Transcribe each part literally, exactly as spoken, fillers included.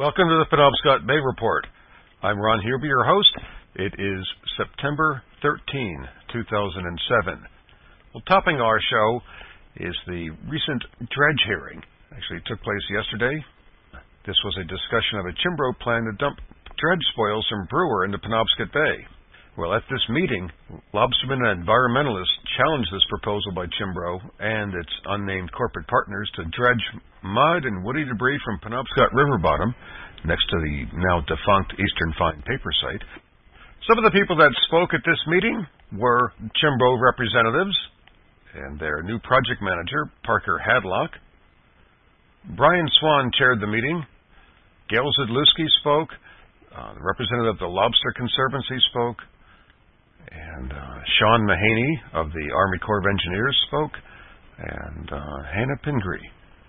Welcome to the Penobscot Bay Report. I'm Ron Huber, your host. It is September thirteenth, two thousand seven. Well, topping our show is the recent dredge hearing. Actually, it took place yesterday. This was a discussion of a Chimbro plan to dump dredge spoils from Brewer into Penobscot Bay. Well, at this meeting, lobstermen and environmentalists challenged this proposal by Chimbro and its unnamed corporate partners to dredge mud and woody debris from Penobscot River bottom next to the now defunct Eastern Fine Paper site. Some of the people that spoke at this meeting were Chimbro representatives and their new project manager, Parker Hadlock. Brian Swan chaired the meeting. Gail Zydlewski spoke. Uh, the representative of the Lobster Conservancy spoke. And uh, Sean Mahaney of the Army Corps of Engineers spoke, and uh, Hannah Pingree.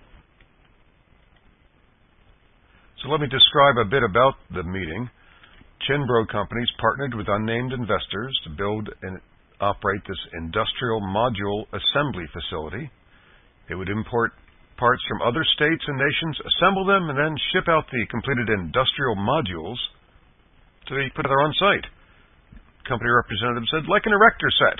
So let me describe a bit about the meeting. Chimbro companies partnered with unnamed investors to build and operate this industrial module assembly facility. They would import parts from other states and nations, assemble them, and then ship out the completed industrial modules to be put there on site. Company representative said, like an erector set.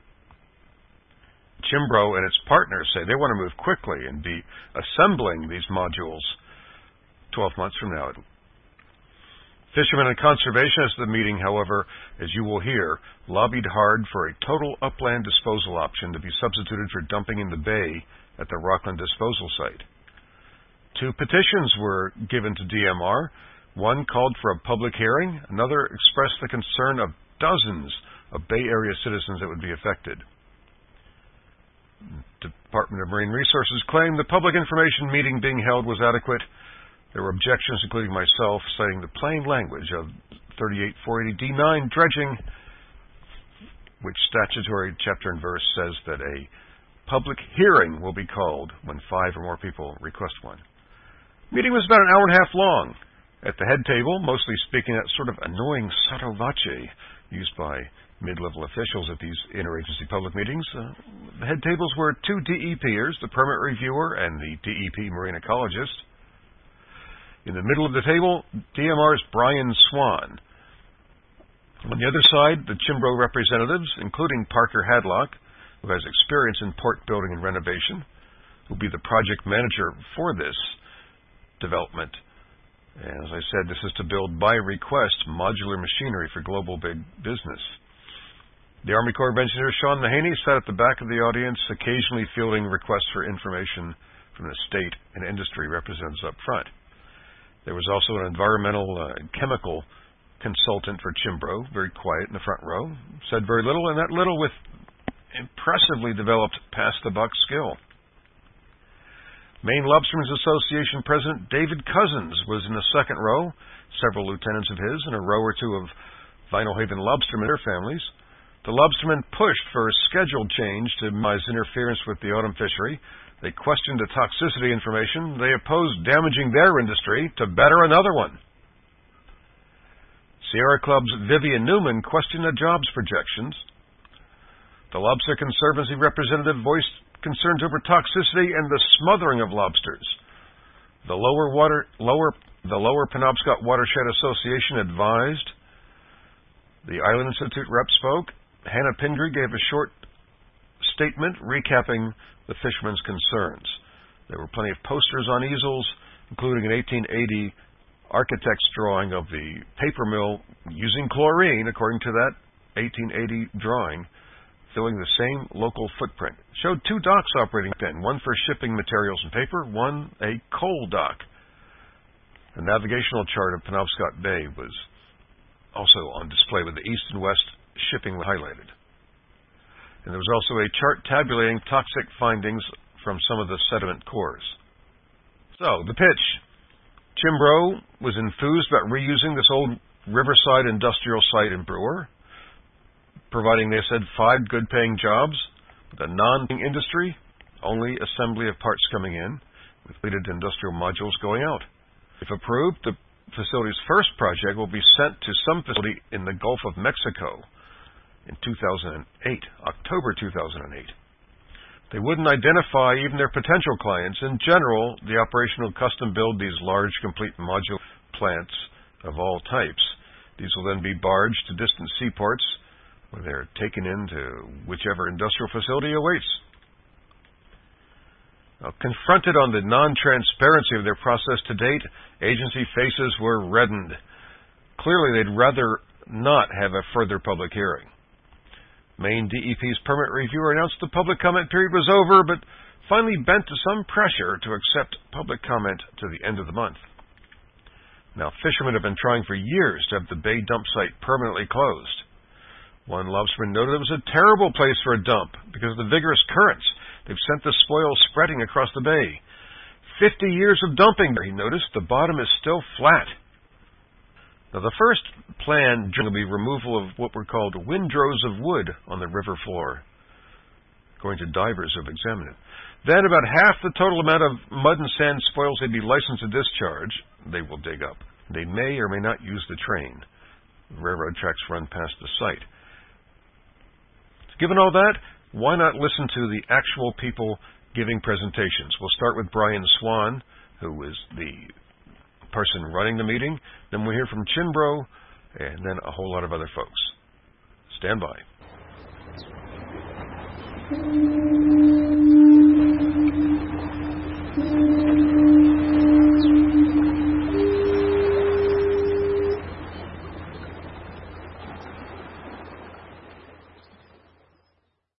Chimbro and its partners say they want to move quickly and be assembling these modules twelve months from now. Fishermen and conservationists at the meeting, however, as you will hear, lobbied hard for a total upland disposal option to be substituted for dumping in the bay at the Rockland disposal site. Two petitions were given to D M R. One called for a public hearing. Another expressed the concern of dozens of Bay Area citizens that would be affected. Department of Marine Resources claimed the public information meeting being held was adequate. There were objections, including myself, citing the plain language of thirty-eight four eighty D nine dredging, which statutory chapter and verse says that a public hearing will be called when five or more people request one. The meeting was about an hour and a half long. At the head table, mostly speaking that sort of annoying sotto voce used by mid-level officials at these interagency public meetings, uh, the head tables were two D E Pers, the permit reviewer and the D E P marine ecologist. In the middle of the table, D M R's Brian Swan. On the other side, the Chimbro representatives, including Parker Hadlock, who has experience in port building and renovation, who will be the project manager for this development. And as I said, this is to build, by request, modular machinery for global big business. The Army Corps of Engineers, Sean Mahaney, sat at the back of the audience, occasionally fielding requests for information from the state and industry representatives up front. There was also an environmental uh, chemical consultant for Chimbro, very quiet in the front row, said very little, and that little with impressively developed pass-the-buck skill. Maine Lobstermen's Association President David Cousins was in the second row, several lieutenants of his, and a row or two of Vinyl Haven lobstermen and their families. The lobstermen pushed for a schedule change to minimize interference with the autumn fishery. They questioned the toxicity information. They opposed damaging their industry to better another one. Sierra Club's Vivian Newman questioned the jobs projections. The Lobster Conservancy representative voiced concerns over toxicity and the smothering of lobsters. The Lower Water, Lower, the Lower Penobscot Watershed Association advised. The Island Institute rep spoke. Hannah Pingree gave a short statement recapping the fishermen's concerns. There were plenty of posters on easels, including an eighteen eighty architect's drawing of the paper mill using chlorine, according to that eighteen eighty drawing, filling the same local footprint. Showed two docks operating then, one for shipping materials and paper, one a coal dock. The navigational chart of Penobscot Bay was also on display with the east and west shipping highlighted. And there was also a chart tabulating toxic findings from some of the sediment cores. So, the pitch. Chimbro was enthused about reusing this old riverside industrial site in Brewer, providing, they said, five good-paying jobs, with a non-paying industry, only assembly of parts coming in, with completed industrial modules going out. If approved, the facility's first project will be sent to some facility in the Gulf of Mexico in two thousand eight, October two thousand eight. They wouldn't identify even their potential clients. In general, the operation will custom build these large, complete module plants of all types. These will then be barged to distant seaports, where they're taken into whichever industrial facility awaits. Now, confronted on the non-transparency of their process to date, agency faces were reddened. Clearly, they'd rather not have a further public hearing. Maine D E P's permit reviewer announced the public comment period was over, but finally bent to some pressure to accept public comment to the end of the month. Now, fishermen have been trying for years to have the bay dump site permanently closed. One lobsterman noted it was a terrible place for a dump because of the vigorous currents. They've sent the spoil spreading across the bay. Fifty years of dumping, he noticed, the bottom is still flat. Now, the first plan will be removal of what were called windrows of wood on the river floor, according to divers who have examined it. Then about half the total amount of mud and sand spoils they'd be licensed to discharge, they will dig up. They may or may not use the train. Railroad tracks run past the site. Given all that, why not listen to the actual people giving presentations? We'll start with Brian Swan, who is the person running the meeting. Then we'll hear from Chinbro, and then a whole lot of other folks. Stand by.